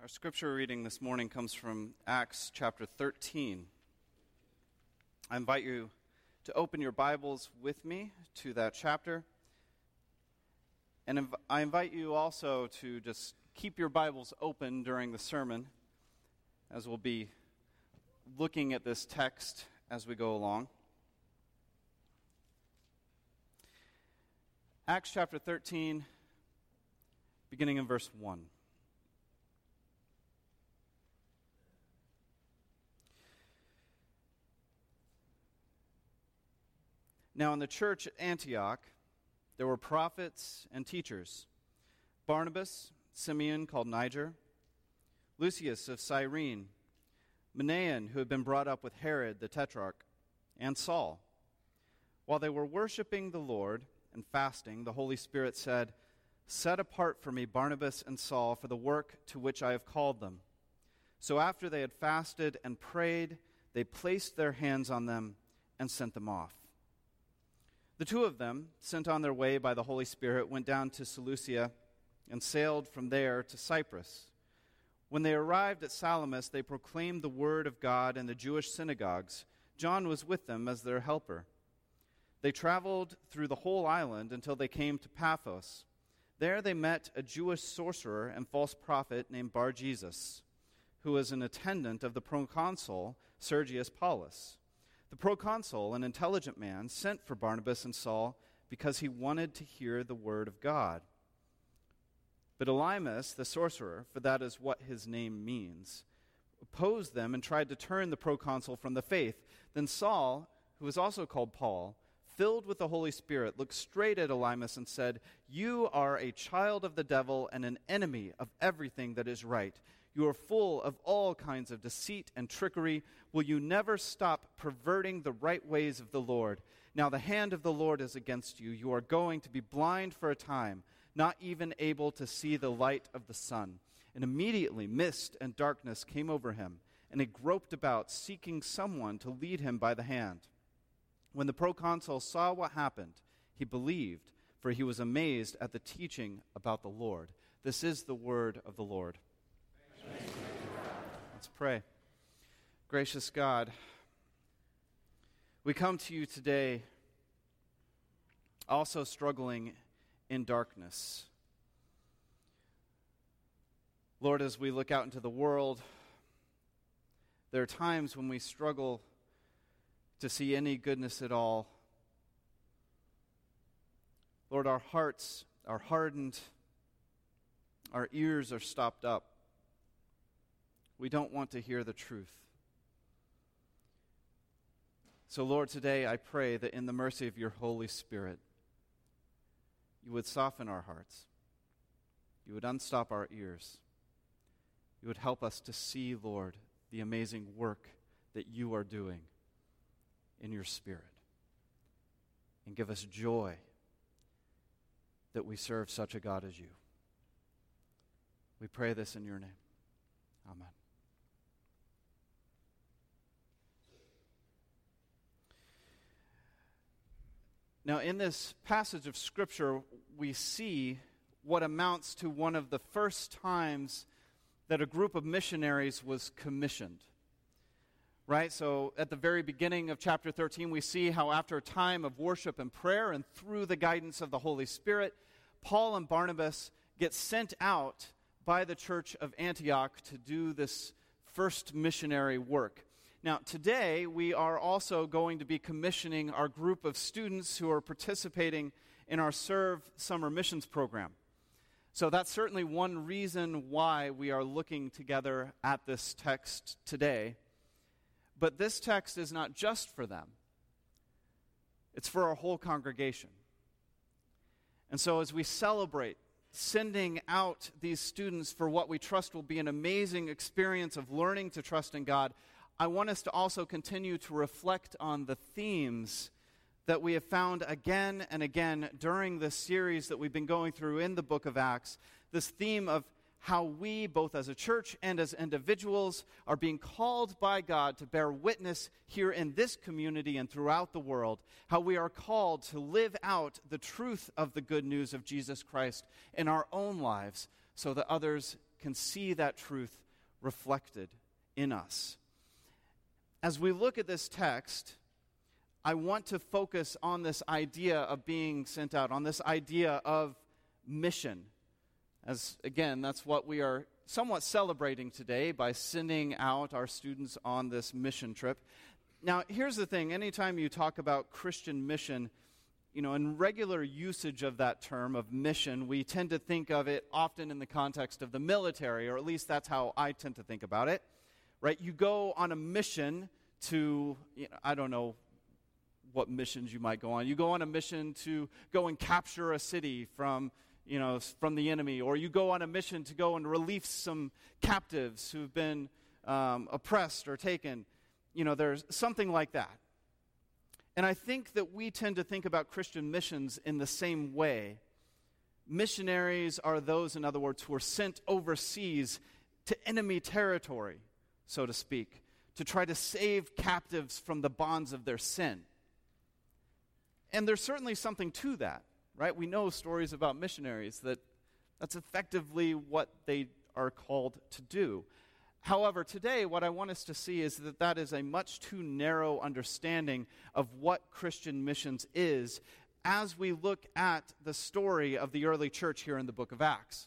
Our scripture reading this morning comes from Acts chapter 13. I invite you to open your Bibles with me to that chapter. And I invite you also to just keep your Bibles open during the sermon, as we'll be looking at this text as we go along. Acts chapter 13, beginning in verse 1. Now in the church at Antioch, there were prophets and teachers: Barnabas, Simeon called Niger, Lucius of Cyrene, Manaen, who had been brought up with Herod the Tetrarch, and Saul. While they were worshiping the Lord and fasting, the Holy Spirit said, "Set apart for me Barnabas and Saul for the work to which I have called them." So after they had fasted and prayed, they placed their hands on them and sent them off. The two of them, sent on their way by the Holy Spirit, went down to Seleucia and sailed from there to Cyprus. When they arrived at Salamis, they proclaimed the word of God in the Jewish synagogues. John was with them as their helper. They traveled through the whole island until they came to Paphos. There they met a Jewish sorcerer and false prophet named Bar-Jesus, who was an attendant of the proconsul Sergius Paulus. The proconsul, an intelligent man, sent for Barnabas and Saul because he wanted to hear the word of God. But Elymas, the sorcerer, for that is what his name means, opposed them and tried to turn the proconsul from the faith. Then Saul, who was also called Paul, filled with the Holy Spirit, looked straight at Elymas and said, "You are a child of the devil and an enemy of everything that is right. You are full of all kinds of deceit and trickery. Will you never stop perverting the right ways of the Lord? Now the hand of the Lord is against you. You are going to be blind for a time, not even able to see the light of the sun." And immediately mist and darkness came over him, and he groped about, seeking someone to lead him by the hand. When the proconsul saw what happened, he believed, for he was amazed at the teaching about the Lord. This is the word of the Lord. Let's pray. Gracious God, we come to you today also struggling in darkness. Lord, as we look out into the world, there are times when we struggle to see any goodness at all. Lord, our hearts are hardened, our ears are stopped up. We don't want to hear the truth. So, Lord, today I pray that in the mercy of your Holy Spirit, you would soften our hearts. You would unstop our ears. You would help us to see, Lord, the amazing work that you are doing in your Spirit. And give us joy that we serve such a God as you. We pray this in your name. Amen. Now, in this passage of Scripture, we see what amounts to one of the first times that a group of missionaries was commissioned. Right? So, at the very beginning of chapter 13, we see how after a time of worship and prayer and through the guidance of the Holy Spirit, Paul and Barnabas get sent out by the church of Antioch to do this first missionary work. Now, today, we are also going to be commissioning our group of students who are participating in our Serve Summer Missions program. So that's certainly one reason why we are looking together at this text today. But this text is not just for them. It's for our whole congregation. And so as we celebrate sending out these students for what we trust will be an amazing experience of learning to trust in God, I want us to also continue to reflect on the themes that we have found again and again during this series that we've been going through in the book of Acts. This theme of how we, both as a church and as individuals, are being called by God to bear witness here in this community and throughout the world. How we are called to live out the truth of the good news of Jesus Christ in our own lives so that others can see that truth reflected in us. As we look at this text, I want to focus on this idea of being sent out, on this idea of mission. As, again, that's what we are somewhat celebrating today by sending out our students on this mission trip. Now, here's the thing. Anytime you talk about Christian mission, in regular usage of that term of mission, we tend to think of it often in the context of the military, or at least that's how I tend to think about it, right? You go on a mission to, I don't know what missions you might go on. You go on a mission to go and capture a city from the enemy, or you go on a mission to go and relieve some captives who've been oppressed or taken. There's something like that. And I think that we tend to think about Christian missions in the same way. Missionaries are those, in other words, who are sent overseas to enemy territory, so to speak, to try to save captives from the bonds of their sin. And there's certainly something to that, right? We know stories about missionaries that's effectively what they are called to do. However, today what I want us to see is that is a much too narrow understanding of what Christian missions is as we look at the story of the early church here in the book of Acts.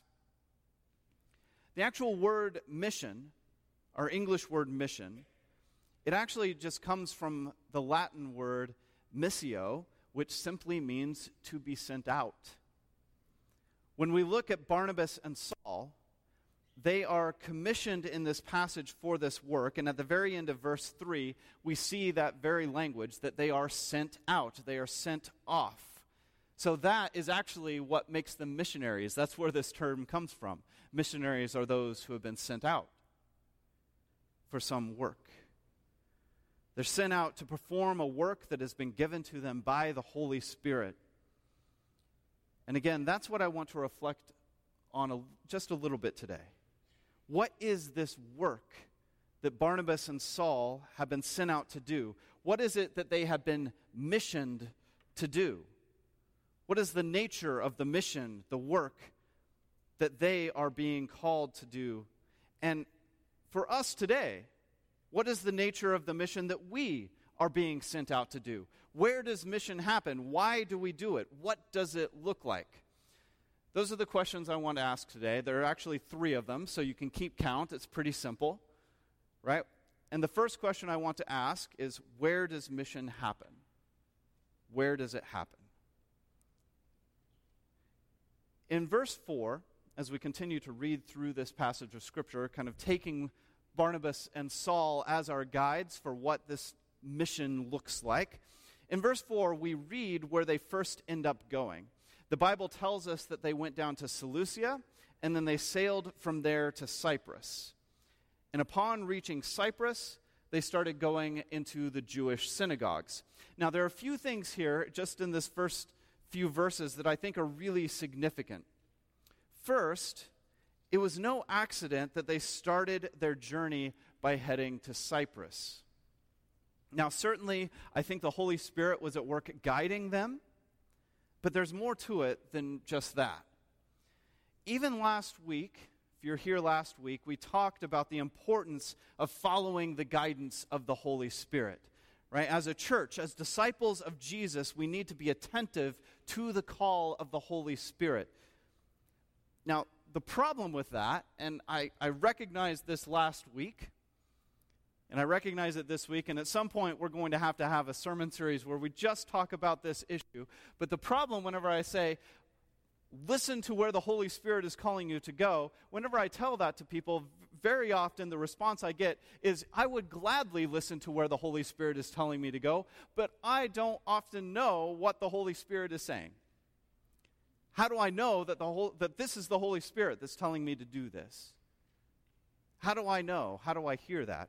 The actual word mission, our English word mission, it actually just comes from the Latin word missio, which simply means to be sent out. When we look at Barnabas and Saul, they are commissioned in this passage for this work, and at the very end of verse 3, we see that very language, that they are sent out, they are sent off. So that is actually what makes them missionaries. That's where this term comes from. Missionaries are those who have been sent out for some work. They're sent out to perform a work that has been given to them by the Holy Spirit. And again, that's what I want to reflect on just a little bit today. What is this work that Barnabas and Saul have been sent out to do? What is it that they have been missioned to do? What is the nature of the mission, the work that they are being called to do? And for us today, what is the nature of the mission that we are being sent out to do? Where does mission happen? Why do we do it? What does it look like? Those are the questions I want to ask today. There are actually 3 of them, so you can keep count. It's pretty simple, right? And the first question I want to ask is, where does mission happen? Where does it happen? In verse 4, as we continue to read through this passage of Scripture, kind of taking Barnabas and Saul as our guides for what this mission looks like, in verse 4, we read where they first end up going. The Bible tells us that they went down to Seleucia, and then they sailed from there to Cyprus. And upon reaching Cyprus, they started going into the Jewish synagogues. Now, there are a few things here, just in this first few verses, that I think are really significant. First, it was no accident that they started their journey by heading to Cyprus. Now, certainly, I think the Holy Spirit was at work guiding them, but there's more to it than just that. Even last week, if you're here last week, we talked about the importance of following the guidance of the Holy Spirit, right? As a church, as disciples of Jesus, we need to be attentive to the call of the Holy Spirit. Now, the problem with that, and I recognized this last week, and I recognize it this week, and at some point we're going to have a sermon series where we just talk about this issue. But the problem whenever I say, listen to where the Holy Spirit is calling you to go, whenever I tell that to people, very often the response I get is, I would gladly listen to where the Holy Spirit is telling me to go, but I don't often know what the Holy Spirit is saying. How do I know that this is the Holy Spirit that's telling me to do this? How do I know? How do I hear that?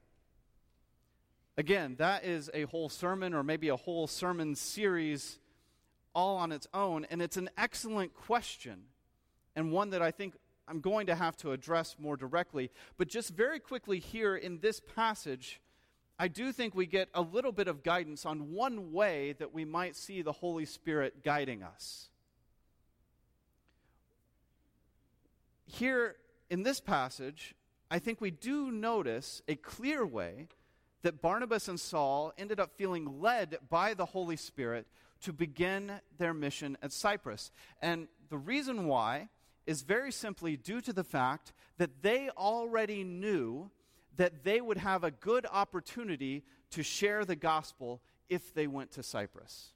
Again, that is a whole sermon or maybe a whole sermon series all on its own, and it's an excellent question and one that I think I'm going to have to address more directly. But just very quickly here in this passage, I do think we get a little bit of guidance on one way that we might see the Holy Spirit guiding us. Here in this passage, I think we do notice a clear way that Barnabas and Saul ended up feeling led by the Holy Spirit to begin their mission at Cyprus. And the reason why is very simply due to the fact that they already knew that they would have a good opportunity to share the gospel if they went to Cyprus.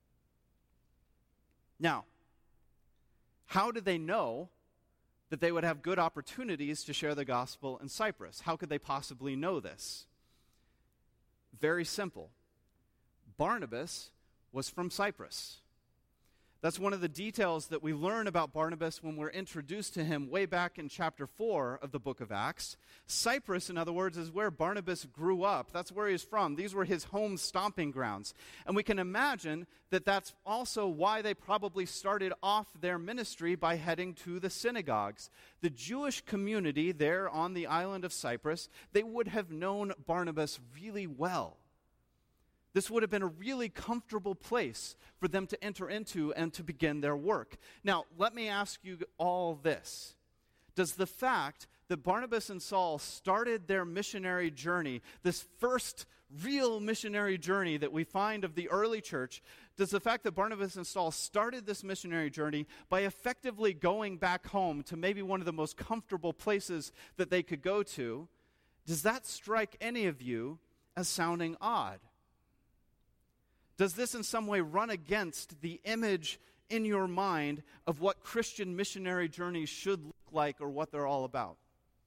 Now, how did they know that they would have good opportunities to share the gospel in Cyprus? How could they possibly know this? Very simple. Barnabas was from Cyprus. That's one of the details that we learn about Barnabas when we're introduced to him way back in chapter 4 of the book of Acts. Cyprus, in other words, is where Barnabas grew up. That's where he's from. These were his home stomping grounds. And we can imagine that that's also why they probably started off their ministry by heading to the synagogues. The Jewish community there on the island of Cyprus, they would have known Barnabas really well. This would have been a really comfortable place for them to enter into and to begin their work. Now, let me ask you all this. Does the fact that Barnabas and Saul started their missionary journey, this first real missionary journey that we find of the early church, does the fact that Barnabas and Saul started this missionary journey by effectively going back home to maybe one of the most comfortable places that they could go to, does that strike any of you as sounding odd? Does this in some way run against the image in your mind of what Christian missionary journeys should look like or what they're all about?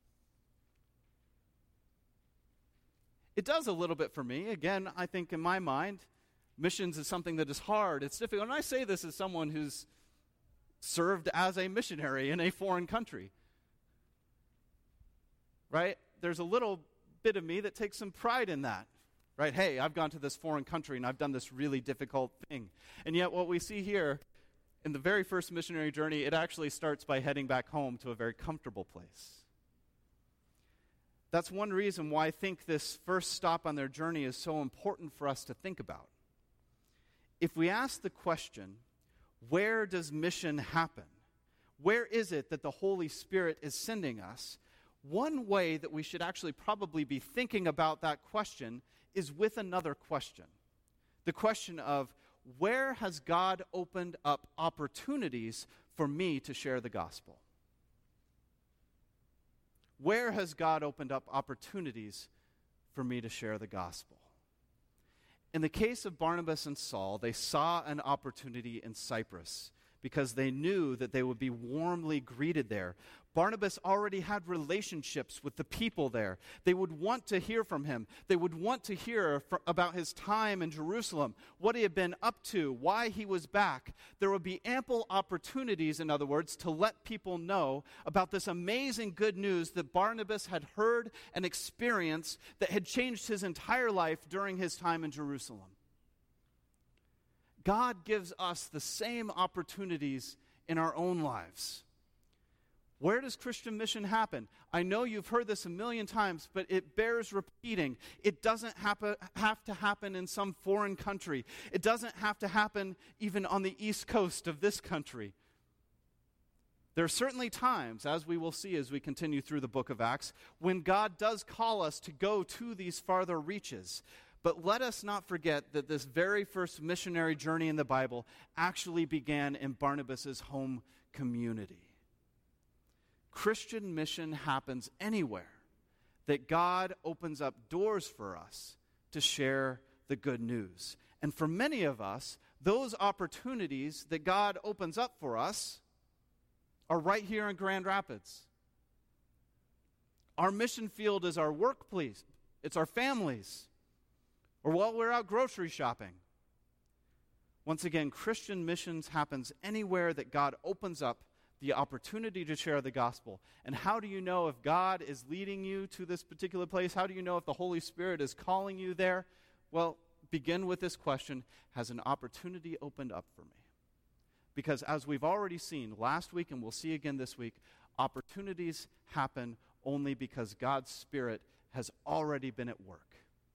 It does a little bit for me. Again, I think in my mind, missions is something that is hard. It's difficult. And I say this as someone who's served as a missionary in a foreign country. Right? There's a little bit of me that takes some pride in that. Right? Hey, I've gone to this foreign country and I've done this really difficult thing. And yet what we see here in the very first missionary journey, it actually starts by heading back home to a very comfortable place. That's one reason why I think this first stop on their journey is so important for us to think about. If we ask the question, where does mission happen? Where is it that the Holy Spirit is sending us? One way that we should actually probably be thinking about that question is with another question. The question of, where has God opened up opportunities for me to share the gospel? Where has God opened up opportunities for me to share the gospel? In the case of Barnabas and Saul, they saw an opportunity in Cyprus because they knew that they would be warmly greeted there. Barnabas already had relationships with the people there. They would want to hear from him. They would want to hear about his time in Jerusalem, what he had been up to, why he was back. There would be ample opportunities, in other words, to let people know about this amazing good news that Barnabas had heard and experienced that had changed his entire life during his time in Jerusalem. God gives us the same opportunities in our own lives. Where does Christian mission happen? I know you've heard this a million times, but it bears repeating. It doesn't have to happen in some foreign country. It doesn't have to happen even on the east coast of this country. There are certainly times, as we will see as we continue through the book of Acts, when God does call us to go to these farther reaches. But let us not forget that this very first missionary journey in the Bible actually began in Barnabas' home community. Christian mission happens anywhere that God opens up doors for us to share the good news. And for many of us, those opportunities that God opens up for us are right here in Grand Rapids. Our mission field is our workplace. It's our families. Or while we're out grocery shopping. Once again, Christian missions happens anywhere that God opens up the opportunity to share the gospel. And how do you know if God is leading you to this particular place? How do you know if the Holy Spirit is calling you there? Well, begin with this question: has an opportunity opened up for me? Because as we've already seen last week and we'll see again this week, opportunities happen only because God's Spirit has already been at work.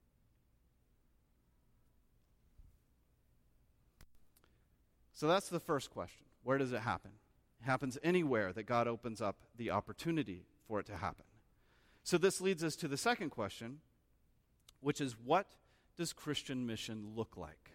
So that's the first question. Where does it happen? It happens anywhere that God opens up the opportunity for it to happen. So this leads us to the second question, which is, what does Christian mission look like?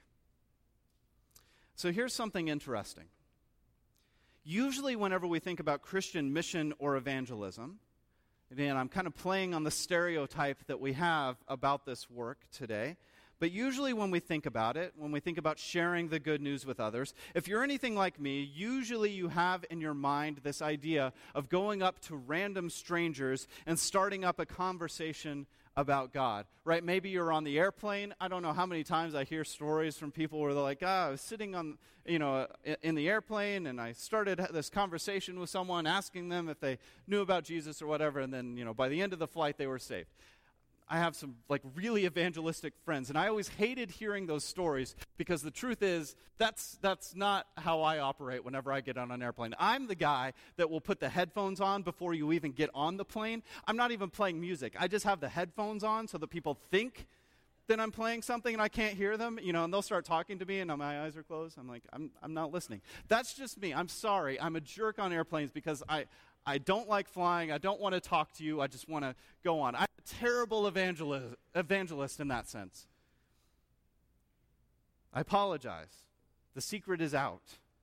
So here's something interesting. Usually whenever we think about Christian mission or evangelism, and I'm kind of playing on the stereotype that we have about this work today, but usually when we think about it, when we think about sharing the good news with others, if you're anything like me, usually you have in your mind this idea of going up to random strangers and starting up a conversation about God, right? Maybe you're on the airplane. I don't know how many times I hear stories from people where they're like, I was sitting on, in the airplane, and I started this conversation with someone, asking them if they knew about Jesus or whatever, and then, by the end of the flight, they were saved. I have some really evangelistic friends, and I always hated hearing those stories because the truth is that's not how I operate whenever I get on an airplane. I'm the guy that will put the headphones on before you even get on the plane. I'm not even playing music. I just have the headphones on so that people think that I'm playing something and I can't hear them, and they'll start talking to me and my eyes are closed. I'm like, I'm not listening. That's just me. I'm sorry. I'm a jerk on airplanes because I don't like flying. I don't want to talk to you. I just want to go on. I'm a terrible evangelist in that sense. I apologize. The secret is out.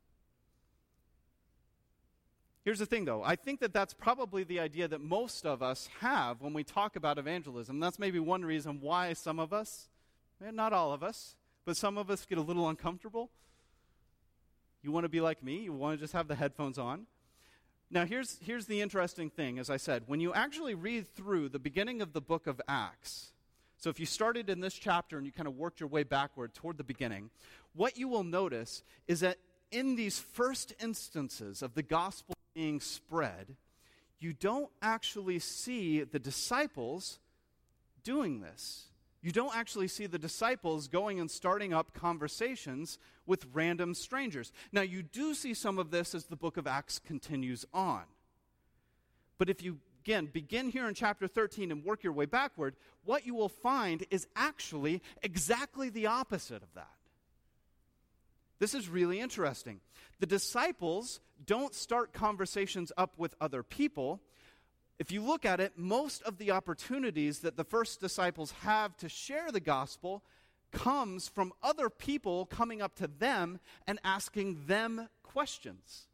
Here's the thing, though. I think that that's probably the idea that most of us have when we talk about evangelism. That's maybe one reason why some of us, not all of us, but some of us get a little uncomfortable. You want to be like me? You want to just have the headphones on? Now, here's the interesting thing, as I said. When you actually read through the beginning of the book of Acts, so if you started in this chapter and you kind of worked your way backward toward the beginning, what you will notice is that in these first instances of the gospel being spread, you don't actually see the disciples doing this. You don't actually see the disciples going and starting up conversations with random strangers. Now, you do see some of this as the book of Acts continues on. But if you, again, begin here in chapter 13 and work your way backward, what you will find is actually exactly the opposite of that. This is really interesting. The disciples don't start conversations up with other people. If you look at it, most of the opportunities that the first disciples have to share the gospel comes from other people coming up to them and asking them questions.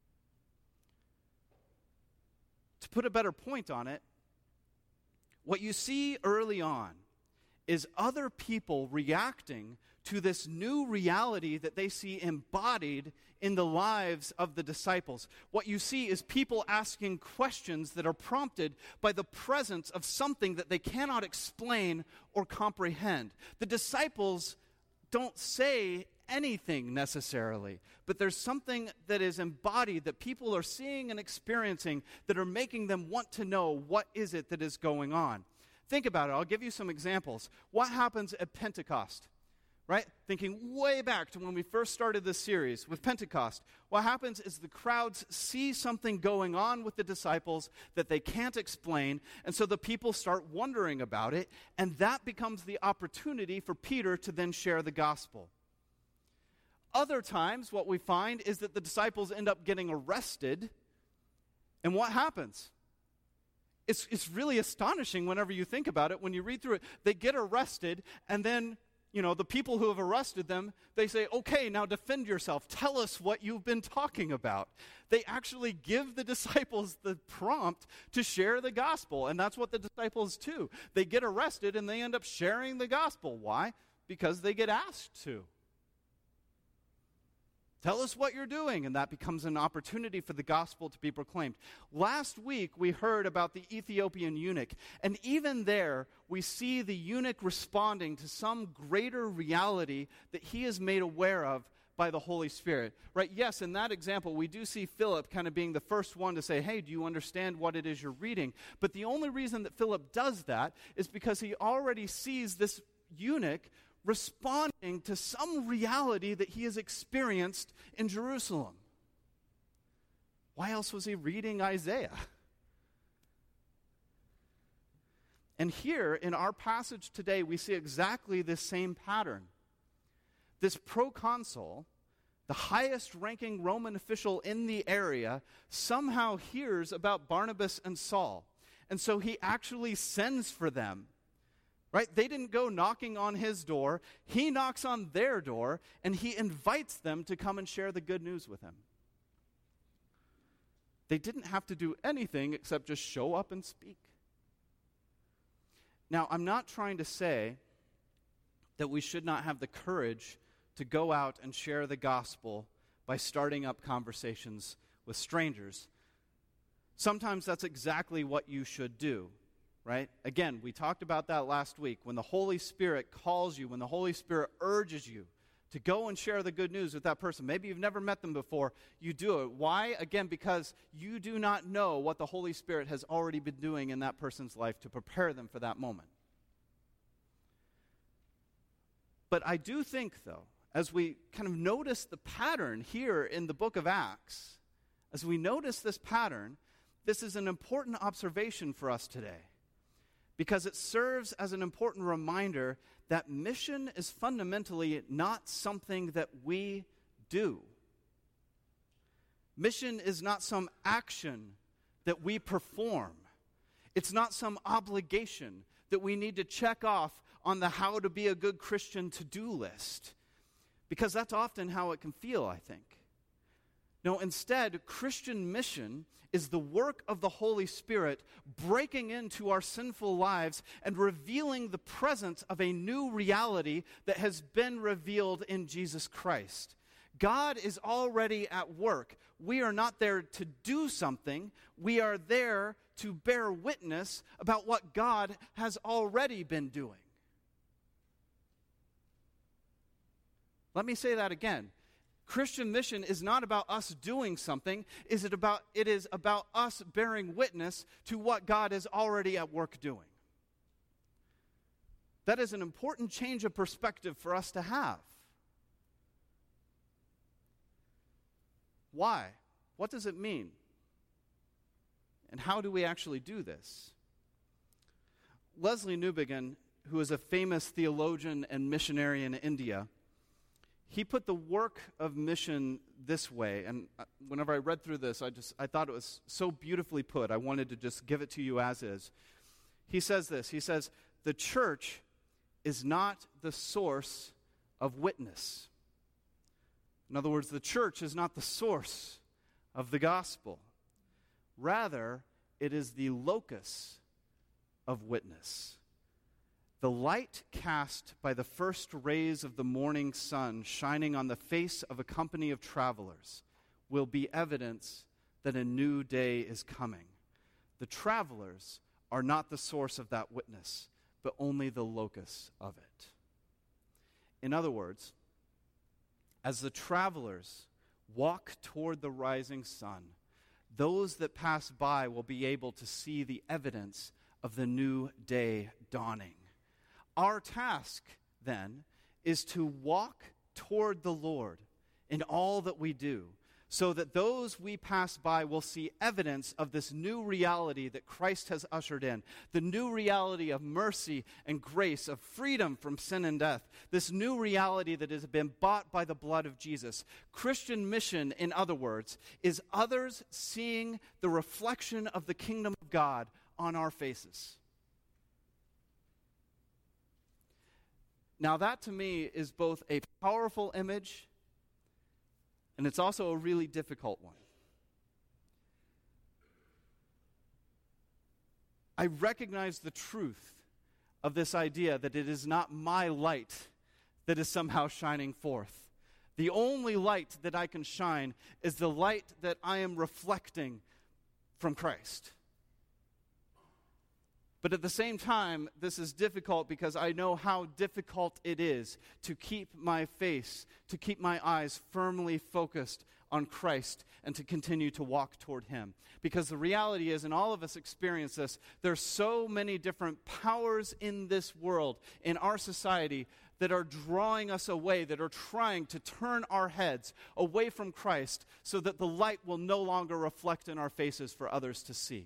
To put a better point on it, what you see early on is other people reacting to this new reality that they see embodied in the lives of the disciples. What you see is people asking questions that are prompted by the presence of something that they cannot explain or comprehend. The disciples don't say anything necessarily, but there's something that is embodied that people are seeing and experiencing that are making them want to know what is it that is going on. Think about it. I'll give you some examples. What happens at Pentecost? Right? Thinking way back to when we first started this series with Pentecost, what happens is the crowds see something going on with the disciples that they can't explain, and so the people start wondering about it, and that becomes the opportunity for Peter to then share the gospel. Other times, what we find is that the disciples end up getting arrested, and what happens? It's really astonishing whenever you think about it. When you read through it, they get arrested, and then the people who have arrested them, they say, okay, now defend yourself. Tell us what you've been talking about. They actually give the disciples the prompt to share the gospel, and that's what the disciples do. They get arrested, and they end up sharing the gospel. Why? Because they get asked to. Tell us what you're doing, and that becomes an opportunity for the gospel to be proclaimed. Last week, we heard about the Ethiopian eunuch, and even there, we see the eunuch responding to some greater reality that he is made aware of by the Holy Spirit. Right? Yes, in that example, we do see Philip kind of being the first one to say, hey, do you understand what it is you're reading? But the only reason that Philip does that is because he already sees this eunuch responding to some reality that he has experienced in Jerusalem. Why else was he reading Isaiah? And here in our passage today, we see exactly this same pattern. This proconsul the highest ranking Roman official in the area, somehow hears about Barnabas and Saul. And so he actually sends for them. Right? They didn't go knocking on his door. He knocks on their door, and he invites them to come and share the good news with him. They didn't have to do anything except just show up and speak. Now, I'm not trying to say that we should not have the courage to go out and share the gospel by starting up conversations with strangers. Sometimes that's exactly what you should do. Right? Again, we talked about that last week. When the Holy Spirit calls you, when the Holy Spirit urges you to go and share the good news with that person, maybe you've never met them before, you do it. Why? Again, because you do not know what the Holy Spirit has already been doing in that person's life to prepare them for that moment. But I do think, though, as we kind of notice the pattern here in the book of Acts, as we notice this pattern, this is an important observation for us today. Because it serves as an important reminder that mission is fundamentally not something that we do. Mission is not some action that we perform. It's not some obligation that we need to check off on the how to be a good Christian to-do list. Because that's often how it can feel, I think. No, instead, Christian mission is the work of the Holy Spirit breaking into our sinful lives and revealing the presence of a new reality that has been revealed in Jesus Christ. God is already at work. We are not there to do something. We are there to bear witness about what God has already been doing. Let me say that again. Christian mission is not about us doing something. It is about us bearing witness to what God is already at work doing. That is an important change of perspective for us to have. Why? What does it mean? And how do we actually do this? Leslie Newbigin, who is a famous theologian and missionary in India, he put the work of mission this way, and whenever I read through this, I thought it was so beautifully put. I wanted to just give it to you as is. He says this, he says, the church is not the source of witness. In other words, the church is not the source of the gospel. Rather, it is the locus of witness. The light cast by the first rays of the morning sun shining on the face of a company of travelers will be evidence that a new day is coming. The travelers are not the source of that witness, but only the locus of it. In other words, as the travelers walk toward the rising sun, those that pass by will be able to see the evidence of the new day dawning. Our task, then, is to walk toward the Lord in all that we do, so that those we pass by will see evidence of this new reality that Christ has ushered in, the new reality of mercy and grace, of freedom from sin and death, this new reality that has been bought by the blood of Jesus. Christian mission, in other words, is others seeing the reflection of the kingdom of God on our faces. Now that to me is both a powerful image and it's also a really difficult one. I recognize the truth of this idea that it is not my light that is somehow shining forth. The only light that I can shine is the light that I am reflecting from Christ. But at the same time, this is difficult because I know how difficult it is to keep my face, to keep my eyes firmly focused on Christ and to continue to walk toward Him. Because the reality is, and all of us experience this, there's so many different powers in this world, in our society, that are drawing us away, that are trying to turn our heads away from Christ so that the light will no longer reflect in our faces for others to see.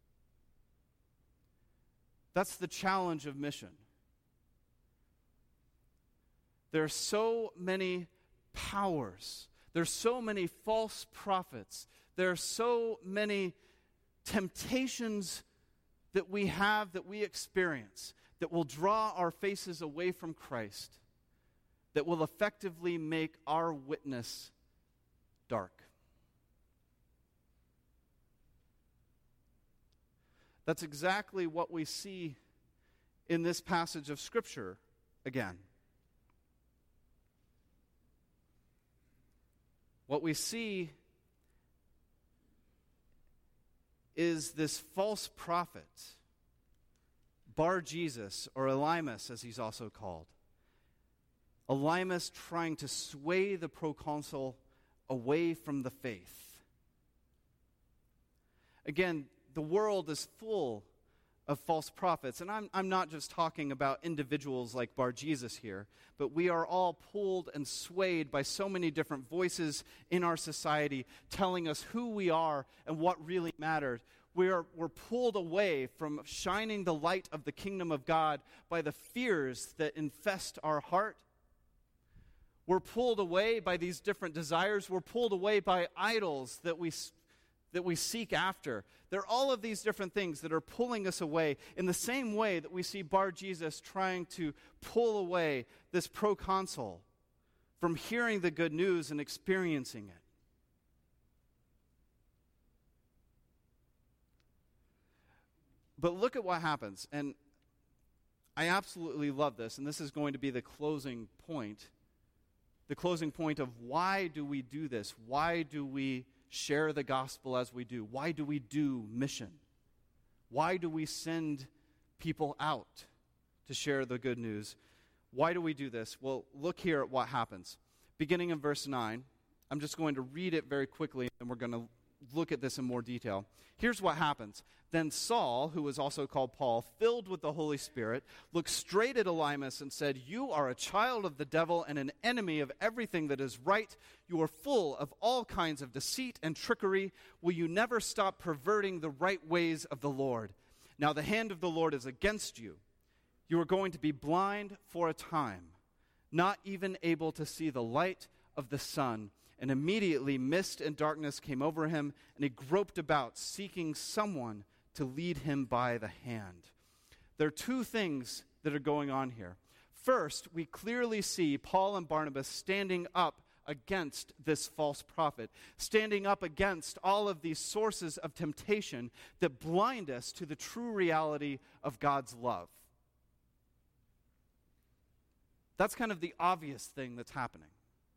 That's the challenge of mission. There are so many powers There's so many false prophets. There are so many temptations that we have, that we experience, that will draw our faces away from Christ, that will effectively make our witness dark. That's exactly what we see in this passage of Scripture again. What we see is this false prophet, Bar-Jesus, or Elymas as he's also called. Elymas trying to sway the proconsul away from the faith. Again, the world is full of false prophets. And I'm not just talking about individuals like Bar-Jesus here, but we are all pulled and swayed by so many different voices in our society telling us who we are and what really matters. We're pulled away from shining the light of the kingdom of God by the fears that infest our heart. We're pulled away by these different desires. We're pulled away by idols that we seek after. There are all of these different things that are pulling us away in the same way that we see Bar-Jesus trying to pull away this proconsul from hearing the good news and experiencing it. But look at what happens, and I absolutely love this, and this is going to be the closing point of why do we do this? Why do we share the gospel as we do? Why do we do mission? Why do we send people out to share the good news? Why do we do this? Well, look here at what happens. Beginning in verse 9, I'm just going to read it very quickly, and we're going to look at this in more detail. Here's what happens. Then Saul, who was also called Paul, filled with the Holy Spirit, looked straight at Elymas and said, "You are a child of the devil and an enemy of everything that is right. You are full of all kinds of deceit and trickery. Will you never stop perverting the right ways of the Lord? Now the hand of the Lord is against you. You are going to be blind for a time, not even able to see the light of the sun." And immediately mist and darkness came over him, and he groped about, seeking someone to lead him by the hand. There are two things that are going on here. First, we clearly see Paul and Barnabas standing up against this false prophet, standing up against all of these sources of temptation that blind us to the true reality of God's love. That's kind of the obvious thing that's happening.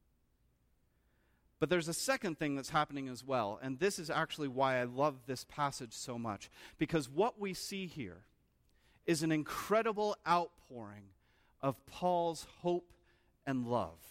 But there's a second thing that's happening as well, and this is actually why I love this passage so much, because what we see here is an incredible outpouring of Paul's hope and love.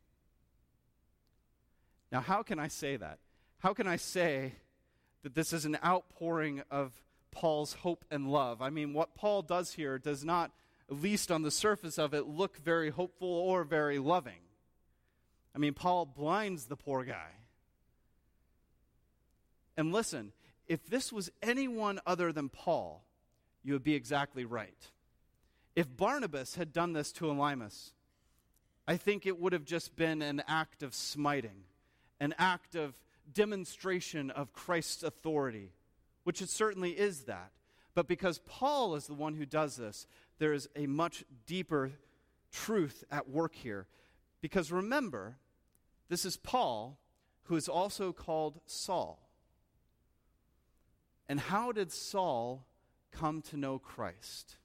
Now, how can I say that? How can I say that this is an outpouring of Paul's hope and love? I mean, what Paul does here does not, at least on the surface of it, look very hopeful or very loving. I mean, Paul blinds the poor guy. And listen, if this was anyone other than Paul, you would be exactly right. If Barnabas had done this to Elymas, I think it would have just been an act of smiting, an act of demonstration of Christ's authority, which it certainly is that. But because Paul is the one who does this, there is a much deeper truth at work here. Because remember, this is Paul, who is also called Saul. And how did Saul come to know Christ?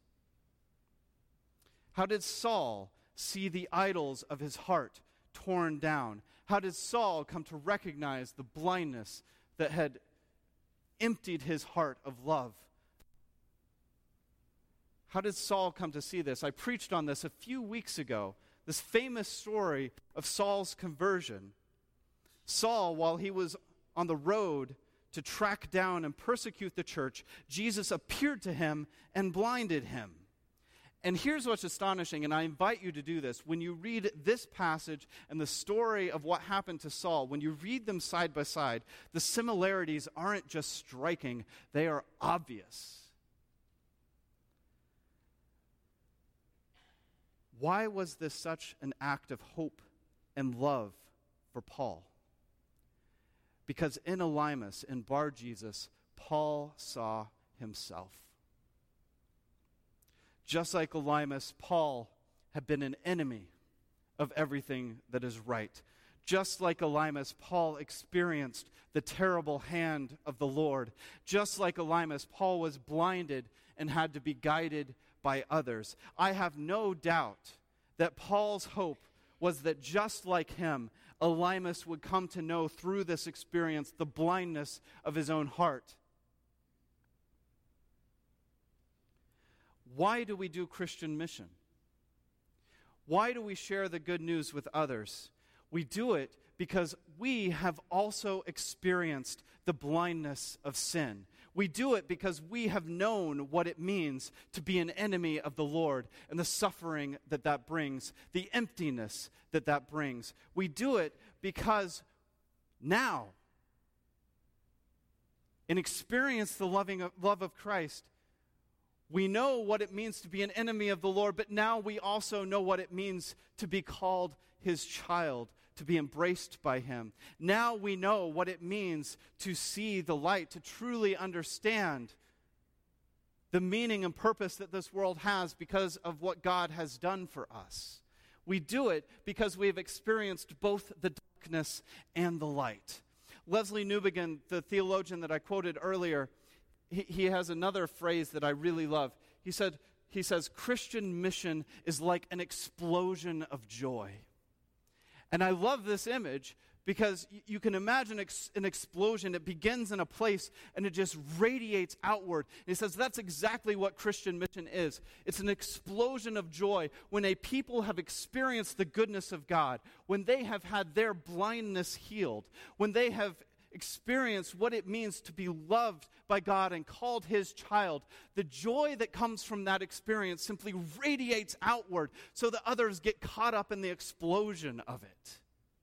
How did Saul see the idols of his heart torn down? How did Saul come to recognize the blindness that had emptied his heart of love? How did Saul come to see this? I preached on this a few weeks ago. This famous story of Saul's conversion. Saul, while he was on the road to track down and persecute the church, Jesus appeared to him and blinded him. And here's what's astonishing, and I invite you to do this. When you read this passage and the story of what happened to Saul, when you read them side by side, the similarities aren't just striking, they are obvious. Why was this such an act of hope and love for Paul? Because in Elymas, in Bar Jesus, Paul saw himself. Just like Elymas, Paul had been an enemy of everything that is right. Just like Elymas, Paul experienced the terrible hand of the Lord. Just like Elymas, Paul was blinded and had to be guided by others. I have no doubt that Paul's hope was that just like him, Elymas would come to know through this experience the blindness of his own heart. Why do we do Christian mission? Why do we share the good news with others? We do it because we have also experienced the blindness of sin. We do it because we have known what it means to be an enemy of the Lord and the suffering that that brings, the emptiness that that brings. We do it because now, in experience the love of Christ, we know what it means to be an enemy of the Lord, but now we also know what it means to be called his child, to be embraced by him. Now we know what it means to see the light, to truly understand the meaning and purpose that this world has because of what God has done for us. We do it because we have experienced both the darkness and the light. Leslie Newbigin, the theologian that I quoted earlier, he has another phrase that I really love. He says, Christian mission is like an explosion of joy. And I love this image because you can imagine an explosion. It begins in a place and it just radiates outward. And he says that's exactly what Christian mission is. It's an explosion of joy when a people have experienced the goodness of God, when they have had their blindness healed, when they have experience what it means to be loved by God and called his child. The joy that comes from that experience simply radiates outward so that others get caught up in the explosion of it.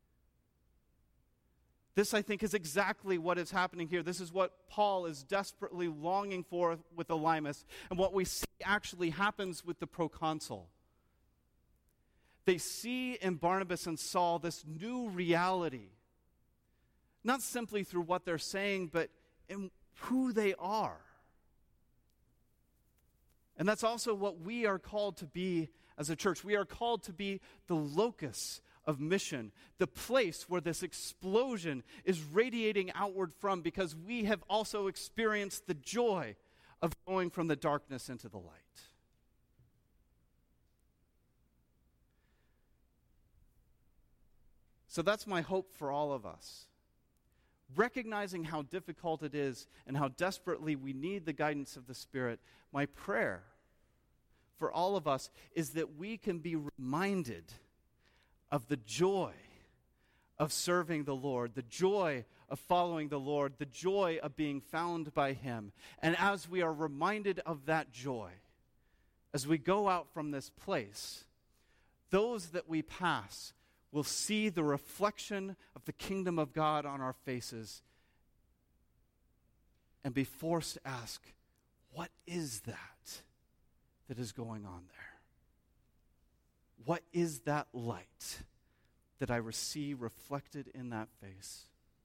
This, I think, is exactly what is happening here. This is what Paul is desperately longing for with Elymas, and what we see actually happens with the proconsul. They see in Barnabas and Saul this new reality, not simply through what they're saying, but in who they are. And that's also what we are called to be as a church. We are called to be the locus of mission, the place where this explosion is radiating outward from, because we have also experienced the joy of going from the darkness into the light. So that's my hope for all of us. Recognizing how difficult it is and how desperately we need the guidance of the Spirit, my prayer for all of us is that we can be reminded of the joy of serving the Lord, the joy of following the Lord, the joy of being found by him. And as we are reminded of that joy, as we go out from this place, those that we pass will see the reflection of the kingdom of God on our faces and be forced to ask, what is that is going on there? What is that light that I receive reflected in that face?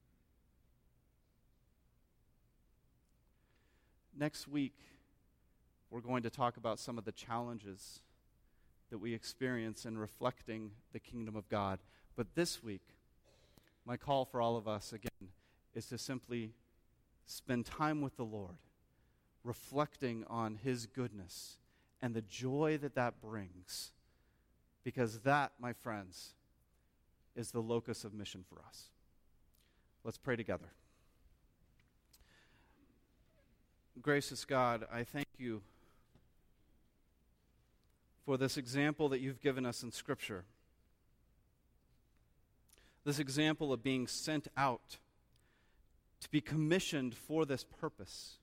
Next week, we're going to talk about some of the challenges that we experience in reflecting the kingdom of God. But this week, my call for all of us, again, is to simply spend time with the Lord, reflecting on his goodness and the joy that that brings. Because that, my friends, is the locus of mission for us. Let's pray together. Gracious God, I thank you for this example that you've given us in Scripture. This example of being sent out to be commissioned for this purpose.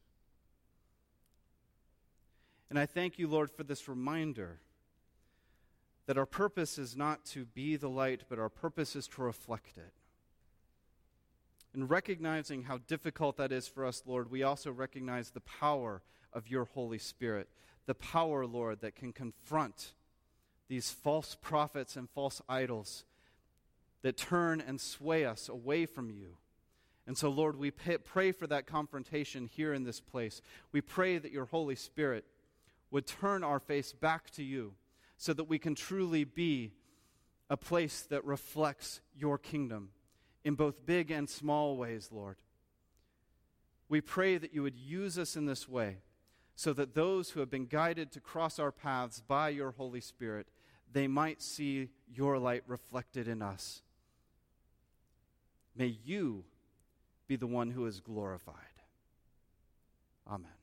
And I thank you, Lord, for this reminder that our purpose is not to be the light, but our purpose is to reflect it. And recognizing how difficult that is for us, Lord, we also recognize the power of your Holy Spirit. The power, Lord, that can confront these false prophets and false idols that turn and sway us away from you And so, Lord, we pray for that confrontation here in this place. We pray that your Holy Spirit would turn our face back to you so that we can truly be a place that reflects your kingdom in both big and small ways, Lord. We pray that you would use us in this way so that those who have been guided to cross our paths by your Holy Spirit, they might see your light reflected in us. May you be the one who is glorified. Amen.